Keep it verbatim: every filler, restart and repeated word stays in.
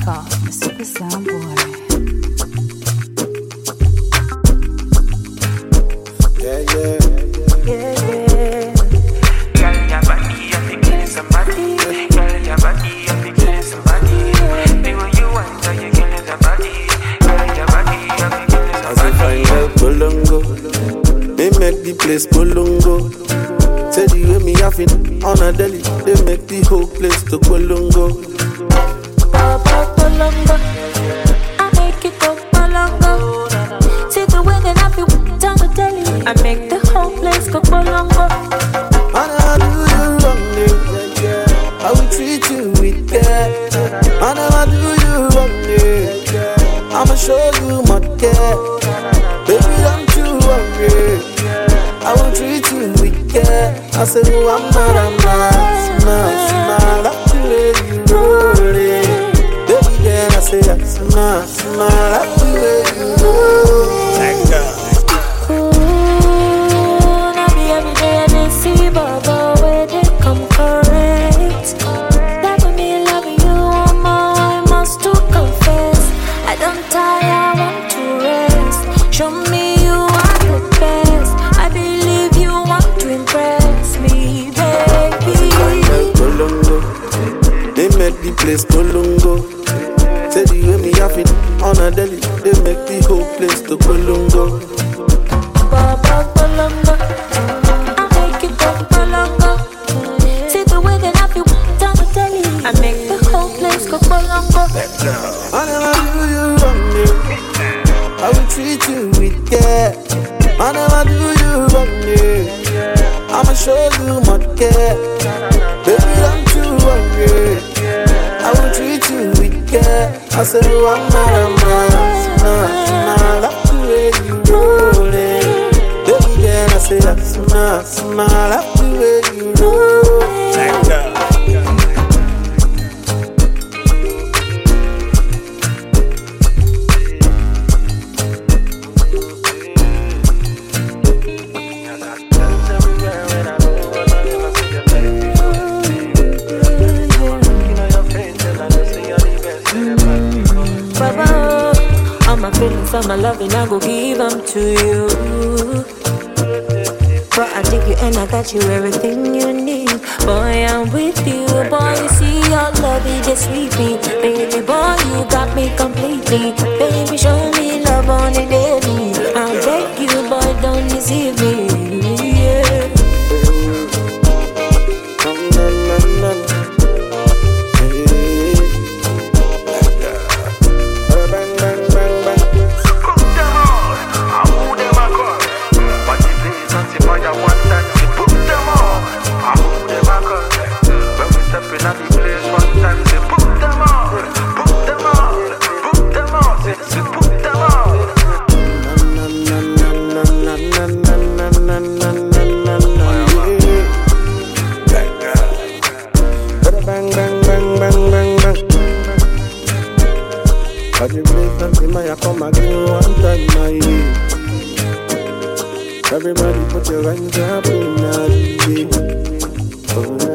Call me Super Sound Boy. Yeah, yeah, yeah, yeah. Girl, your body, you fi kill somebody. Girl, your body, you fi kill somebody. The way you want, so you kill somebody. Girl, your body, you fi kill somebody. as if I know Bolongo, they make the place Bolongo. Say the way me have it on a deli, they make the whole place to Bolongo. Baba Bolongo, I make it go Bolongo. See the way that I feel down the deli, I make the whole place go Bolongo. And I do you wrong, yeah. I will treat you with care. I never do you wrong, yeah. I'ma show you my care. Baby, don't you worry. I will treat you with care. I say, oh, I'm not, I'm not, smile, smile, like the way you roll it. Baby, then I say, smile, smile, like the way you roll it. Like that. Ooh, now be every day I see Baba where they come correct. Loving me, loving you, oh my, I must to confess. I don't tire, I want to rest. Show me you are the best. I believe you want to impress me, baby. Bolongo, they make the place Bolongo. Say the way me have it on a deli, they make the whole place to Bolongo. Baba Bolongo, I make it go Bolongo. See the way that I feel down the deli, I make the whole place go Bolongo. I never do you wrong, yeah. I will treat you with care. I never do you wrong, yeah. I'ma show you my care. Baby, don't you worry. I will treat you with care. I say, oh, I'm not a man, nah, nah, like the way you roll it. Baby, then I say, smile, smile, like the way you roll it. Like that. Baba, all my feelings, all my loving, I go give them to you. But I dig you and I got you everything you need. Boy, I'm with you. Boy, you see your love, it just sweet me. Baby boy, you got me completely. Baby, show me love on the daily. I beg you, boy, don't deceive me. Yeah. Everybody put your hands up in the air.